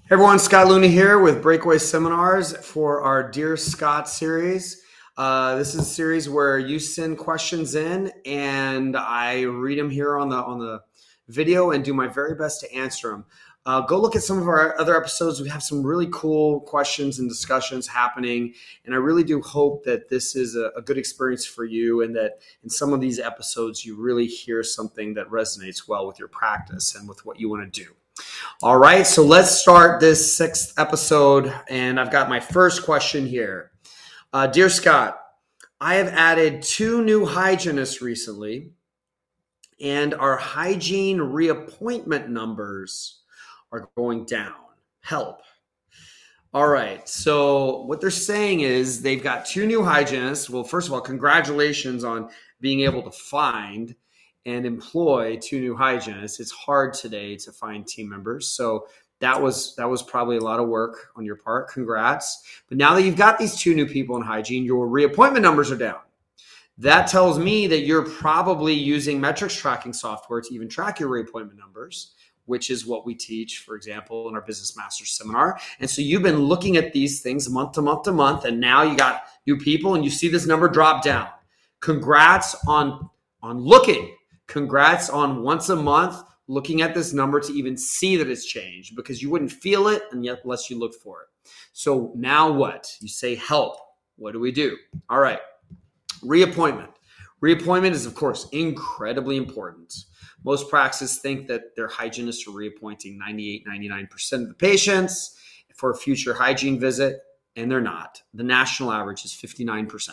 Hey everyone, Scott Looney here with Breakaway Seminars for our Dear Scott series. This is a series where you send questions in and I read them here on the video and do my very best to answer them. Go look at some of our other episodes. We have some really cool questions and discussions happening, and I really do hope that this is a good experience for you and that in some of these episodes you really hear something that resonates well with your practice and with what you want to do. All right, so let's start this sixth episode, and I've got my first question here. Dear Scott, I have added 2 new hygienists recently, and our hygiene reappointment numbers are going down. Help. All right, so what they're saying is they've got 2 new hygienists. Well, first of all, congratulations on being able to find and employ 2 new hygienists. It's hard today to find team members. So that was probably a lot of work on your part. Congrats. But now that you've got these 2 new people in hygiene, your reappointment numbers are down. That tells me that you're probably using metrics tracking software to even track your reappointment numbers, which is what we teach, for example, in our Business Masters seminar. And so you've been looking at these things month to month to month, and now you got new people and you see this number drop down. Congrats on looking. Congrats on once a month looking at this number to even see that it's changed, because you wouldn't feel it unless you looked for it. So now what? You say help. What do we do? All right. Reappointment. Reappointment is, of course, incredibly important. Most practices think that their hygienists are reappointing 98, 99% of the patients for a future hygiene visit, and they're not. The national average is 59%.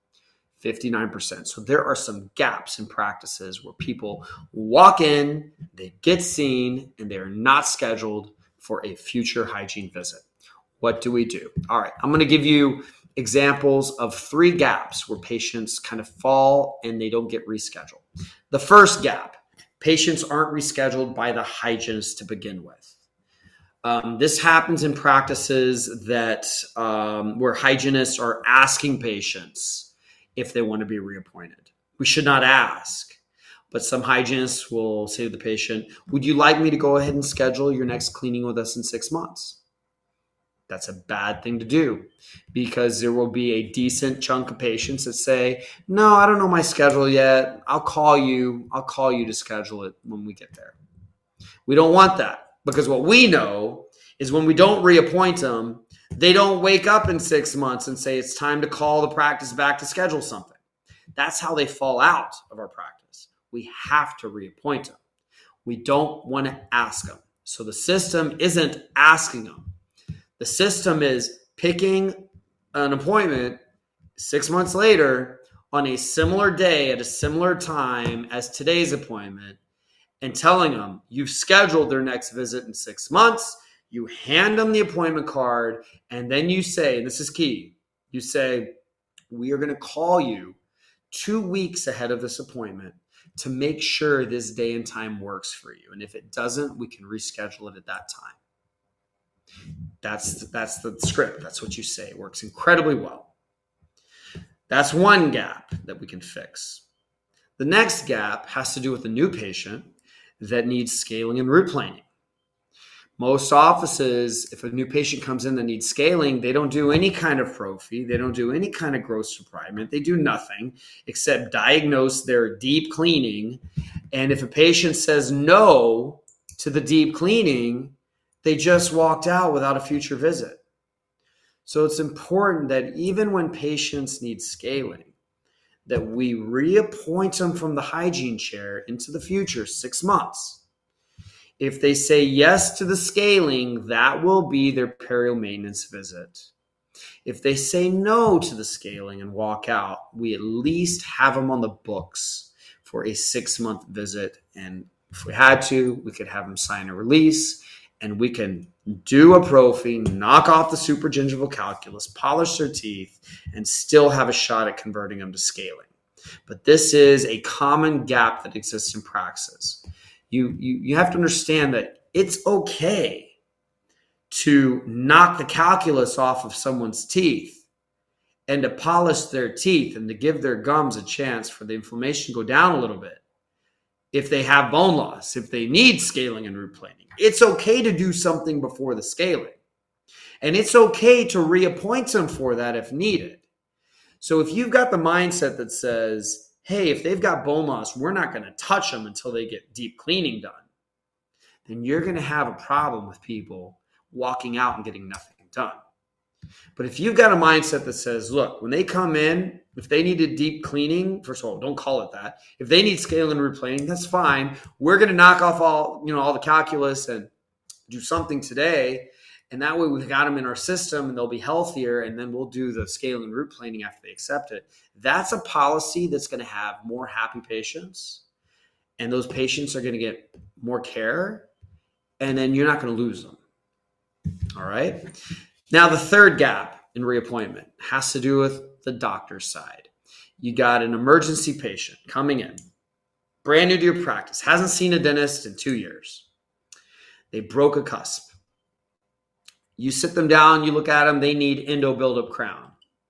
59%. So there are some gaps in practices where people walk in, they get seen, and they're not scheduled for a future hygiene visit. What do we do? All right, I'm going to give you examples of 3 gaps where patients kind of fall and they don't get rescheduled. The first gap, patients aren't rescheduled by the hygienist to begin with. This happens in practices that where hygienists are asking patients if they want to be reappointed. We should not ask, but some hygienists will say to the patient, would you like me to go ahead and schedule your next cleaning with us in 6 months? That's a bad thing to do, because there will be a decent chunk of patients that say, no, I don't know my schedule yet. I'll call you to schedule it when we get there. We don't want that, because what we know is when we don't reappoint them, they don't wake up in 6 months and say it's time to call the practice back to schedule something. That's how they fall out of our practice. We have to reappoint them. We don't want to ask them. So the system isn't asking them. The system is picking an appointment 6 months later on a similar day at a similar time as today's appointment and telling them you've scheduled their next visit in 6 months. You hand them the appointment card, and then you say, and this is key, you say, we are going to call you 2 weeks ahead of this appointment to make sure this day and time works for you. And if it doesn't, we can reschedule it at that time. That's the script. That's what you say. It works incredibly well. That's one gap that we can fix. The next gap has to do with a new patient that needs scaling and root planing. Most offices, if a new patient comes in that needs scaling, they don't do any kind of prophy. They don't do any kind of gross debridement. They do nothing except diagnose their deep cleaning. And if a patient says no to the deep cleaning, they just walked out without a future visit. So it's important that even when patients need scaling, that we reappoint them from the hygiene chair into the future 6 months. If they say yes to the scaling, that will be their perio maintenance visit. If they say no to the scaling and walk out, we at least have them on the books for a 6-month visit. And if we had to, we could have them sign a release, and we can do a prophy, knock off the supragingival calculus, polish their teeth, and still have a shot at converting them to scaling. But this is a common gap that exists in praxis. You have to understand that it's okay to knock the calculus off of someone's teeth and to polish their teeth and to give their gums a chance for the inflammation to go down a little bit. if they have bone loss, if they need scaling and root planing. It's okay to do something before the scaling. And it's okay to reappoint them for that if needed. So if you've got the mindset that says, hey, if they've got bone loss, we're not going to touch them until they get deep cleaning done, then you're going to have a problem with people walking out and getting nothing done. But if you've got a mindset that says, look, when they come in, if they need a deep cleaning, first of all, don't call it that. If they need scaling and root planing, that's fine. We're going to knock off all the calculus and do something today. And that way we've got them in our system and they'll be healthier. And then we'll do the scaling and root planing after they accept it. That's a policy that's going to have more happy patients. And those patients are going to get more care. And then you're not going to lose them. All right. Now, the third gap in reappointment has to do with the doctor's side. You got an emergency patient coming in, brand new to your practice, hasn't seen a dentist in 2 years. They broke a cusp. You sit them down, you look at them, they need endo buildup crown.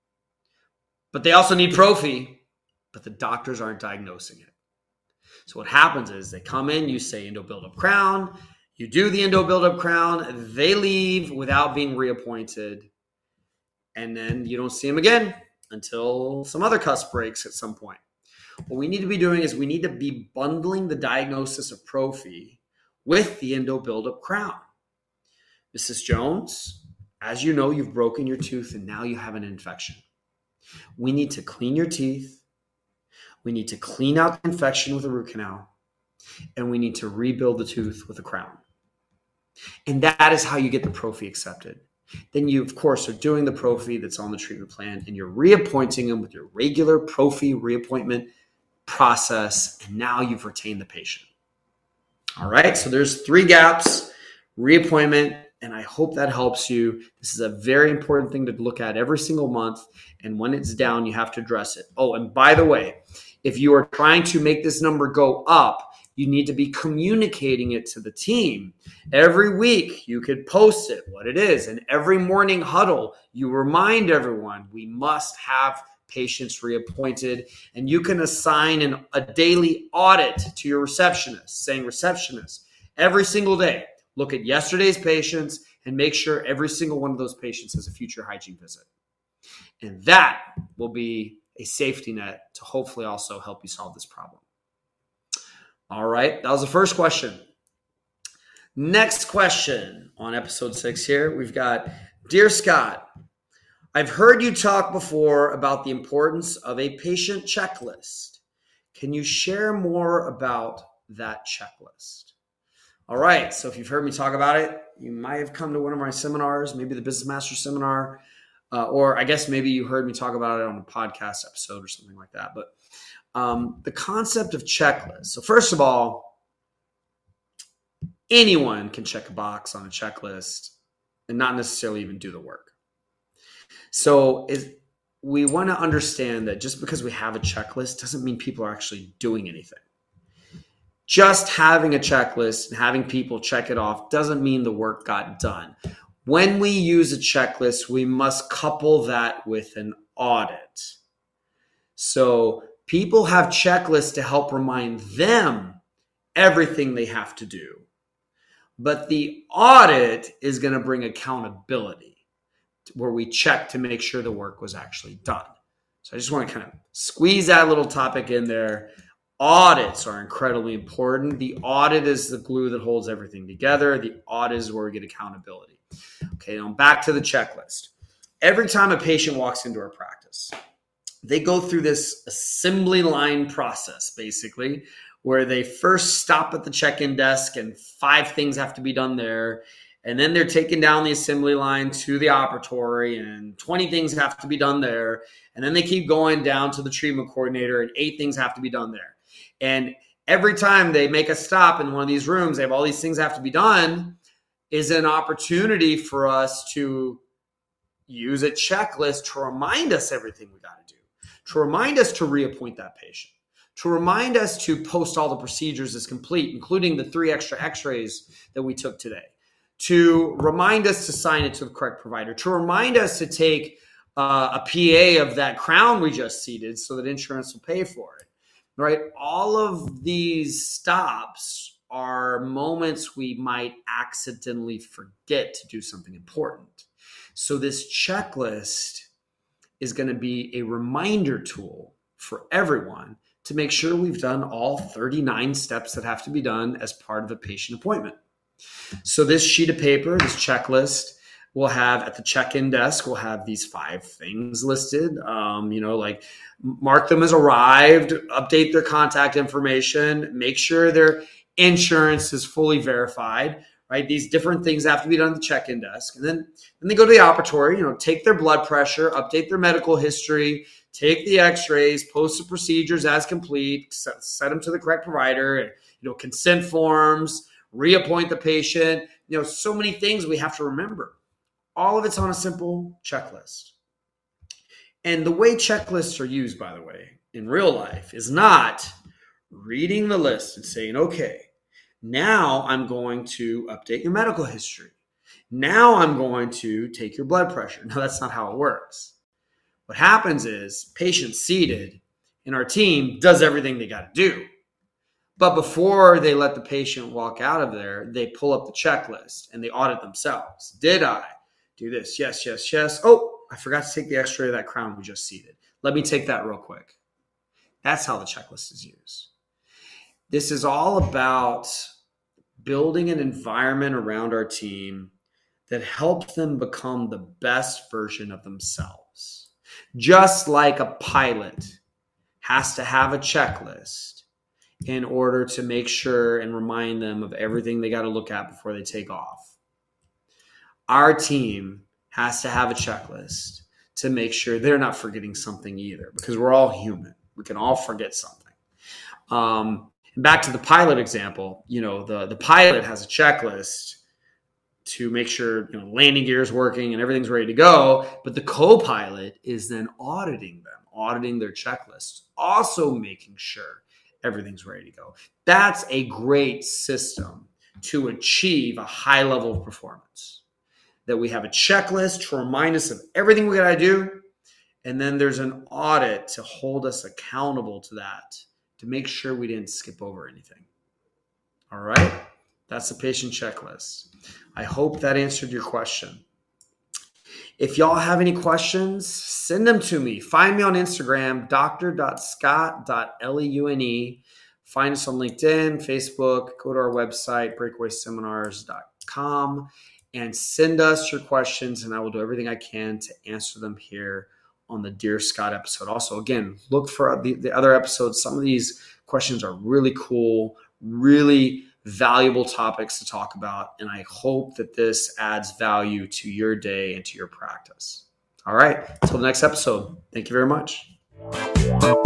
But they also need prophy, but the doctors aren't diagnosing it. So what happens is they come in, you say endo buildup crown, you do the endo buildup crown, they leave without being reappointed, and then you don't see them again until some other cusp breaks at some point. What we need to be doing is we need to be bundling the diagnosis of prophy with the endo buildup crown. Mrs. Jones, as you know, you've broken your tooth and now you have an infection. We need to clean your teeth. We need to clean out the infection with a root canal. And we need to rebuild the tooth with a crown. And that is how you get the prophy accepted. Then you, of course, are doing the prophy that's on the treatment plan and you're reappointing them with your regular prophy reappointment process. And now you've retained the patient. All right, so there's 3 gaps, reappointment, and I hope that helps you. This is a very important thing to look at every single month. And when it's down, you have to address it. Oh, and by the way, if you are trying to make this number go up, you need to be communicating it to the team. Every week, you could post it, what it is. And every morning huddle, you remind everyone, we must have patients reappointed. And you can assign a daily audit to your receptionist, saying, receptionist, every single day, look at yesterday's patients and make sure every single one of those patients has a future hygiene visit. And that will be a safety net to hopefully also help you solve this problem. All right, that was the first question. Next question on episode 6 here. We've got, Dear Scott, I've heard you talk before about the importance of a patient checklist. Can you share more about that checklist? All right, so if you've heard me talk about it, you might have come to one of my seminars, maybe the Business Master Seminar, or I guess maybe you heard me talk about it on a podcast episode or something like that. But the concept of checklist. So first of all, anyone can check a box on a checklist and not necessarily even do the work. So we want to understand that just because we have a checklist doesn't mean people are actually doing anything. Just having a checklist and having people check it off doesn't mean the work got done. When we use a checklist, we must couple that with an audit. So people have checklists to help remind them everything they have to do. But the audit is going to bring accountability where we check to make sure the work was actually done. So I just want to kind of squeeze that little topic in there. Audits are incredibly important. The audit is the glue that holds everything together. The audit is where we get accountability. Okay, now back to the checklist. Every time a patient walks into our practice, they go through this assembly line process, basically, where they first stop at the check-in desk and 5 things have to be done there. And then they're taken down the assembly line to the operatory and 20 things have to be done there. And then they keep going down to the treatment coordinator and 8 things have to be done there. And every time they make a stop in one of these rooms, they have all these things have to be done, is an opportunity for us to use a checklist to remind us everything we got to do, to remind us to reappoint that patient, to remind us to post all the procedures as complete, including the 3 extra x-rays that we took today, to remind us to sign it to the correct provider, to remind us to take a PA of that crown we just seated so that insurance will pay for it. right? All of these stops are moments we might accidentally forget to do something important. So this checklist is going to be a reminder tool for everyone to make sure we've done all 39 steps that have to be done as part of a patient appointment. So this sheet of paper, this checklist, we'll have at the check-in desk, we'll have these 5 things listed, like mark them as arrived, update their contact information, make sure their insurance is fully verified, right? These different things have to be done at the check-in desk. And then they go to the operatory, take their blood pressure, update their medical history, take the x-rays, post the procedures as complete, set them to the correct provider, consent forms, reappoint the patient, so many things we have to remember. All of it's on a simple checklist. And the way checklists are used, by the way, in real life is not reading the list and saying, okay, now I'm going to update your medical history. Now I'm going to take your blood pressure. No, that's not how it works. What happens is patient seated and our team does everything they got to do. But before they let the patient walk out of there, they pull up the checklist and they audit themselves. Did I do this? Yes, yes, yes. Oh, I forgot to take the x-ray of that crown we just seated. Let me take that real quick. That's how the checklist is used. This is all about building an environment around our team that helps them become the best version of themselves. Just like a pilot has to have a checklist in order to make sure and remind them of everything they got to look at before they take off. Our team has to have a checklist to make sure they're not forgetting something either, because we're all human. We can all forget something. Back to the pilot example, the pilot has a checklist to make sure landing gear is working and everything's ready to go, but the co-pilot is then auditing their checklist, also making sure everything's ready to go. That's a great system to achieve a high level of performance. That we have a checklist to remind us of everything we got to do, and then there's an audit to hold us accountable to that, to make sure we didn't skip over anything. All right? That's the patient checklist. I hope that answered your question. If y'all have any questions, send them to me. Find me on Instagram, dr.scott.leune. Find us on LinkedIn, Facebook. Go to our website, breakawayseminars.com, and send us your questions, and I will do everything I can to answer them here on the Dear Scott episode. Also, again, look for the other episodes. Some of these questions are really cool, really valuable topics to talk about, and I hope that this adds value to your day and to your practice. All right, until the next episode, thank you very much.